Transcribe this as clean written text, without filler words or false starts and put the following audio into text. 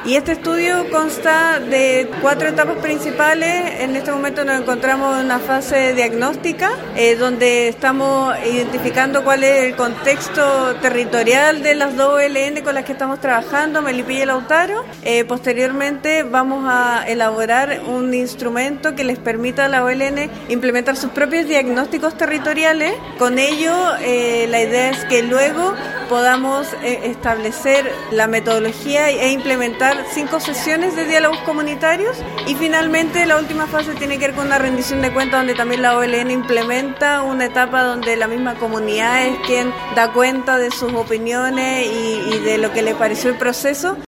Y este estudio consta de 4 etapas principales. En este momento nos encontramos en una fase diagnóstica, donde estamos identificando cuál es el contexto territorial de las 2 OLN con las que estamos trabajando, Melipilla y Lautaro. Posteriormente vamos a elaborar un instrumento que les permita a la OLN implementar sus propios diagnósticos territoriales. Con ello, la idea es que luego podamos establecer la metodología e implementar 5 sesiones de diálogos comunitarios, y finalmente la última fase tiene que ver con una rendición de cuentas, donde también la OLN implementa una etapa donde la misma comunidad es quien da cuenta de sus opiniones y de lo que le pareció el proceso.